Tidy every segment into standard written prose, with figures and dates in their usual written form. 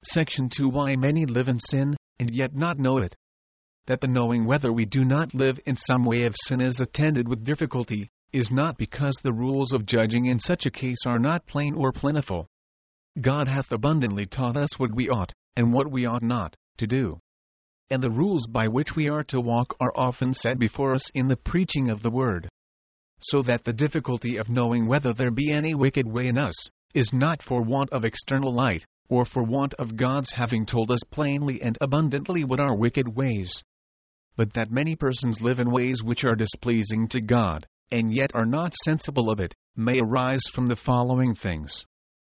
Section 2. Why many live in sin, and yet not know it. That the knowing whether we do not live in some way of sin is attended with difficulty, is not because the rules of judging in such a case are not plain or plentiful. God hath abundantly taught us what we ought, and what we ought not, to do. And the rules by which we are to walk are often set before us in the preaching of the word. So that the difficulty of knowing whether there be any wicked way in us, is not for want of external light, or for want of God's having told us plainly and abundantly what are wicked ways. But that many persons live in ways which are displeasing to God, and yet are not sensible of it, may arise from the following things.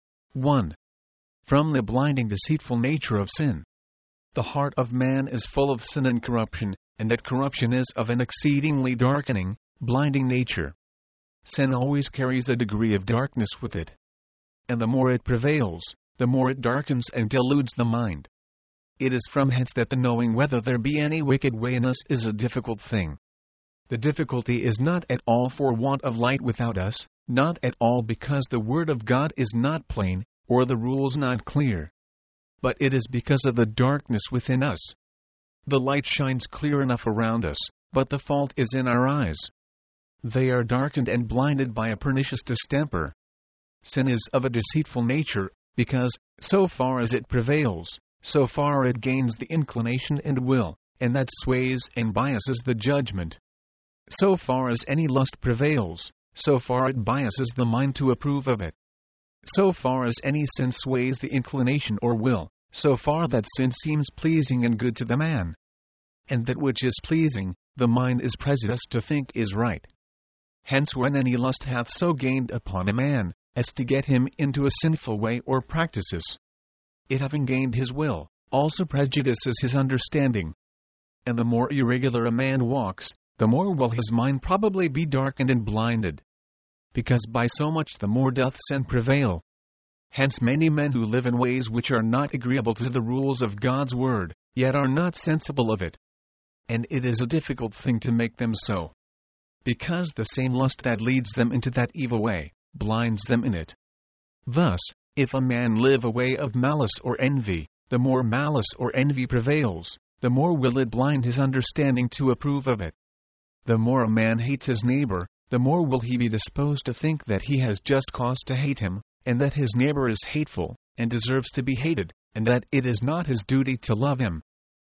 1. From the blinding deceitful nature of sin. The heart of man is full of sin and corruption, and that corruption is of an exceedingly darkening, blinding nature. Sin always carries a degree of darkness with it. And the more it prevails, the more it darkens and deludes the mind. It is from hence that the knowing whether there be any wicked way in us is a difficult thing. The difficulty is not at all for want of light without us, not at all because the Word of God is not plain, or the rules not clear. But it is because of the darkness within us. The light shines clear enough around us, but the fault is in our eyes. They are darkened and blinded by a pernicious distemper. Sin is of a deceitful nature, because, so far as it prevails, so far it gains the inclination and will, and that sways and biases the judgment. So far as any lust prevails, so far it biases the mind to approve of it. So far as any sin sways the inclination or will, so far that sin seems pleasing and good to the man. And that which is pleasing, the mind is prejudiced to think is right. Hence when any lust hath so gained upon a man, as to get him into a sinful way or practices, it having gained his will, also prejudices his understanding. And the more irregular a man walks, the more will his mind probably be darkened and blinded. Because by so much the more doth sin prevail. Hence many men who live in ways which are not agreeable to the rules of God's word, yet are not sensible of it. And it is a difficult thing to make them so. Because the same lust that leads them into that evil way, blinds them in it. Thus, if a man live a way of malice or envy, the more malice or envy prevails, the more will it blind his understanding to approve of it. The more a man hates his neighbor, the more will he be disposed to think that he has just cause to hate him, and that his neighbor is hateful, and deserves to be hated, and that it is not his duty to love him.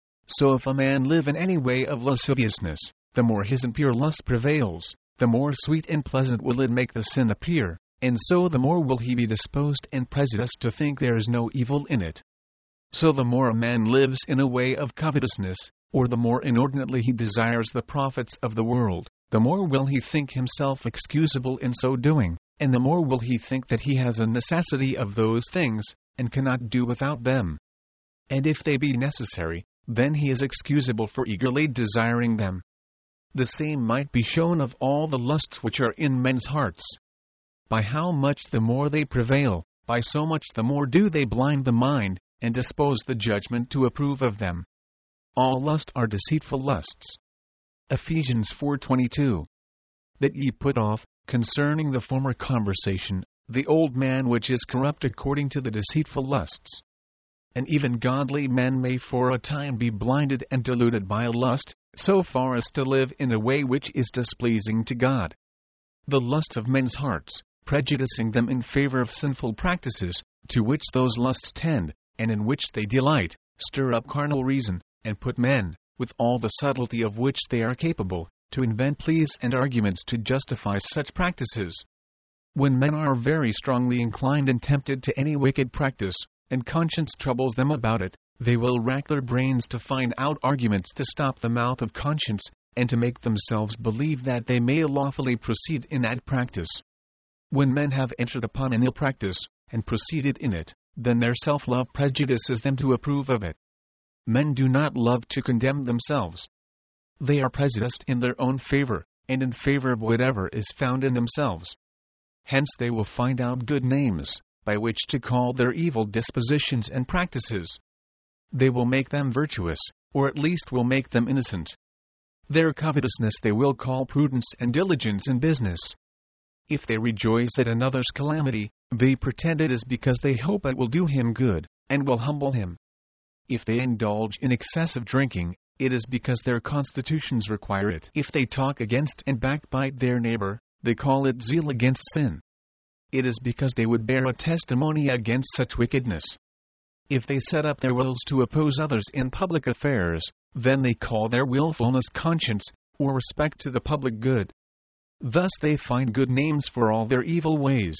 So if a man live in any way of lasciviousness, the more his impure lust prevails, the more sweet and pleasant will it make the sin appear, and so the more will he be disposed and prejudiced to think there is no evil in it. So the more a man lives in a way of covetousness, or the more inordinately he desires the profits of the world, the more will he think himself excusable in so doing, and the more will he think that he has a necessity of those things, and cannot do without them. And if they be necessary, then he is excusable for eagerly desiring them. The same might be shown of all the lusts which are in men's hearts. By how much the more they prevail, by so much the more do they blind the mind, and dispose the judgment to approve of them. All lust are deceitful lusts. Ephesians 4:22. That ye put off, concerning the former conversation, the old man which is corrupt according to the deceitful lusts. And even godly men may for a time be blinded and deluded by a lust, so far as to live in a way which is displeasing to God. The lusts of men's hearts, prejudicing them in favor of sinful practices, to which those lusts tend, and in which they delight, stir up carnal reason, and put men, with all the subtlety of which they are capable, to invent pleas and arguments to justify such practices. When men are very strongly inclined and tempted to any wicked practice, and conscience troubles them about it, they will rack their brains to find out arguments to stop the mouth of conscience, and to make themselves believe that they may lawfully proceed in that practice. When men have entered upon an ill practice, and proceeded in it, then their self-love prejudices them to approve of it. Men do not love to condemn themselves. They are prejudiced in their own favor, and in favor of whatever is found in themselves. Hence they will find out good names, by which to call their evil dispositions and practices. They will make them virtuous, or at least will make them innocent. Their covetousness they will call prudence and diligence in business. If they rejoice at another's calamity, they pretend it is because they hope it will do him good, and will humble him, If they indulge in excessive drinking, it is because their constitutions require it. If they talk against and backbite their neighbor, they call it zeal against sin. It is because they would bear a testimony against such wickedness. If they set up their wills to oppose others in public affairs, then they call their willfulness conscience, or respect to the public good. Thus they find good names for all their evil ways.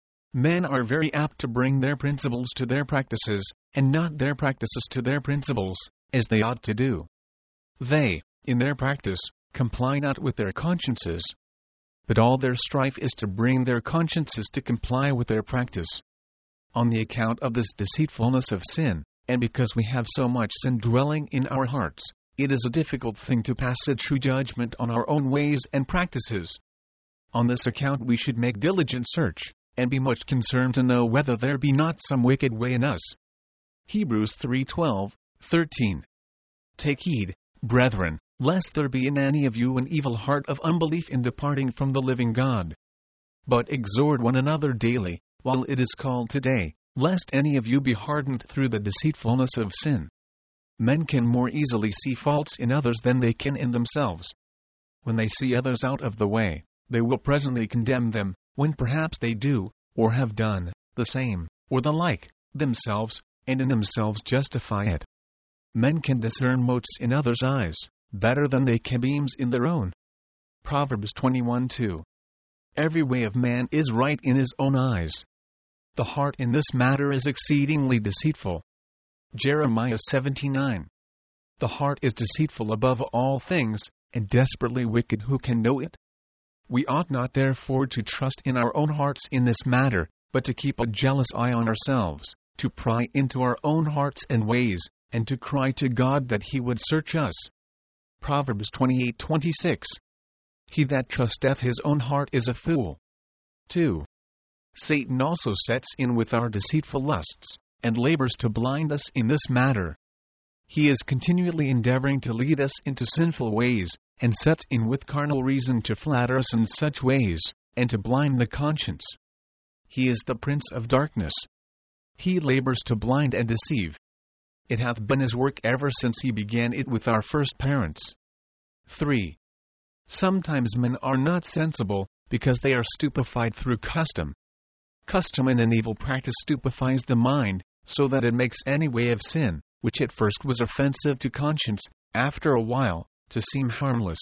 Men are very apt to bring their principles to their practices, and not their practices to their principles, as they ought to do. They, in their practice, comply not with their consciences, but all their strife is to bring their consciences to comply with their practice. On the account of this deceitfulness of sin, and because we have so much sin dwelling in our hearts, it is a difficult thing to pass a true judgment on our own ways and practices. On this account we should make diligent search, and be much concerned to know whether there be not some wicked way in us. Hebrews 3:12, 13. Take heed, brethren, lest there be in any of you an evil heart of unbelief in departing from the living God. But exhort one another daily, while it is called today, lest any of you be hardened through the deceitfulness of sin. Men can more easily see faults in others than they can in themselves. When they see others out of the way, they will presently condemn them, when perhaps they do, or have done, the same, or the like, themselves, and in themselves justify it. Men can discern motes in others' eyes, better than they can beams in their own. Proverbs 21:2. Every way of man is right in his own eyes. The heart in this matter is exceedingly deceitful. Jeremiah 17:9. The heart is deceitful above all things, and desperately wicked. Who can know it? We ought not therefore to trust in our own hearts in this matter, but to keep a jealous eye on ourselves, to pry into our own hearts and ways, and to cry to God that He would search us. Proverbs 28:26. He that trusteth his own heart is a fool. 2. Satan also sets in with our deceitful lusts, and labors to blind us in this matter. He is continually endeavoring to lead us into sinful ways, and sets in with carnal reason to flatter us in such ways, and to blind the conscience. He is the prince of darkness. He labors to blind and deceive. It hath been his work ever since he began it with our first parents. 3. Sometimes men are not sensible, because they are stupefied through custom. Custom in an evil practice stupefies the mind, so that it makes any way of sin, which at first was offensive to conscience, after a while, to seem harmless.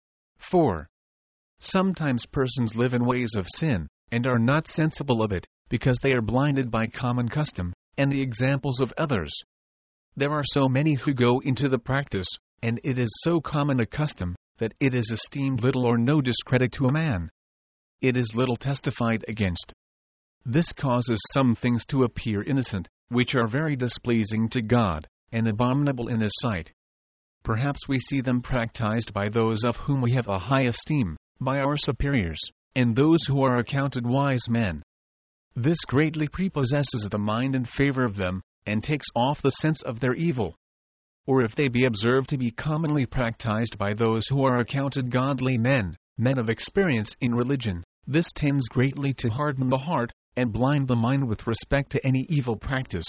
4. Sometimes persons live in ways of sin, and are not sensible of it, because they are blinded by common custom, and the examples of others. There are so many who go into the practice, and it is so common a custom, that it is esteemed little or no discredit to a man. It is little testified against. This causes some things to appear innocent, which are very displeasing to God, and abominable in His sight. Perhaps we see them practiced by those of whom we have a high esteem, by our superiors, and those who are accounted wise men. This greatly prepossesses the mind in favor of them, and takes off the sense of their evil. Or if they be observed to be commonly practiced by those who are accounted godly men, men of experience in religion, this tends greatly to harden the heart, and blind the mind with respect to any evil practice.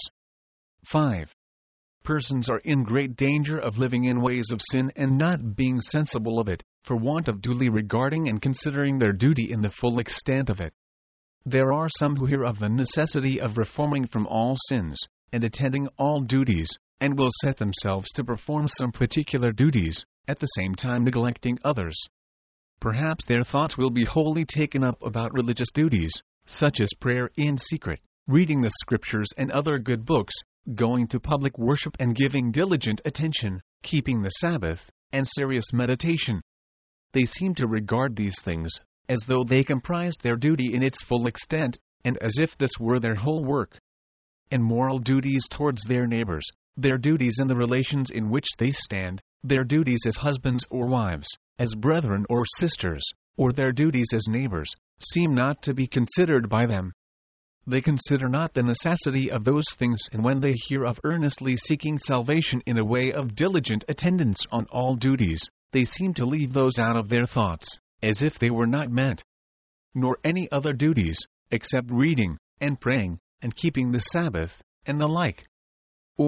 5. Persons are in great danger of living in ways of sin and not being sensible of it, for want of duly regarding and considering their duty in the full extent of it. There are some who hear of the necessity of reforming from all sins, and attending all duties, and will set themselves to perform some particular duties, at the same time neglecting others. Perhaps their thoughts will be wholly taken up about religious duties, such as prayer in secret, reading the Scriptures and other good books, going to public worship and giving diligent attention, keeping the Sabbath, and serious meditation. They seem to regard these things as though they comprised their duty in its full extent, and as if this were their whole work. And moral duties towards their neighbors, their duties in the relations in which they stand, their duties as husbands or wives, as brethren or sisters, or their duties as neighbors, seem not to be considered by them. They consider not the necessity of those things, and when they hear of earnestly seeking salvation in a way of diligent attendance on all duties, they seem to leave those out of their thoughts, as if they were not meant. Nor any other duties, except reading, and praying, and keeping the Sabbath, and the like. Or,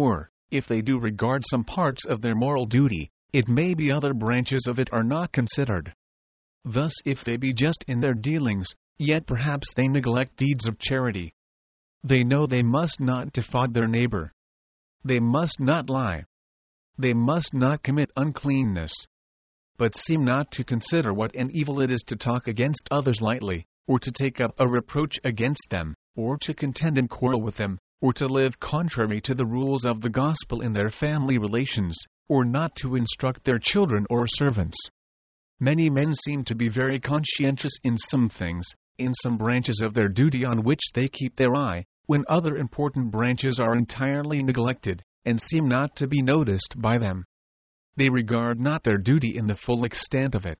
If they do regard some parts of their moral duty, it may be other branches of it are not considered. Thus, if they be just in their dealings, yet perhaps they neglect deeds of charity. They know they must not defraud their neighbor. They must not lie. They must not commit uncleanness. But seem not to consider what an evil it is to talk against others lightly, or to take up a reproach against them, or to contend and quarrel with them, or to live contrary to the rules of the gospel in their family relations, or not to instruct their children or servants. Many men seem to be very conscientious in some things, in some branches of their duty on which they keep their eye, when other important branches are entirely neglected, and seem not to be noticed by them. They regard not their duty in the full extent of it.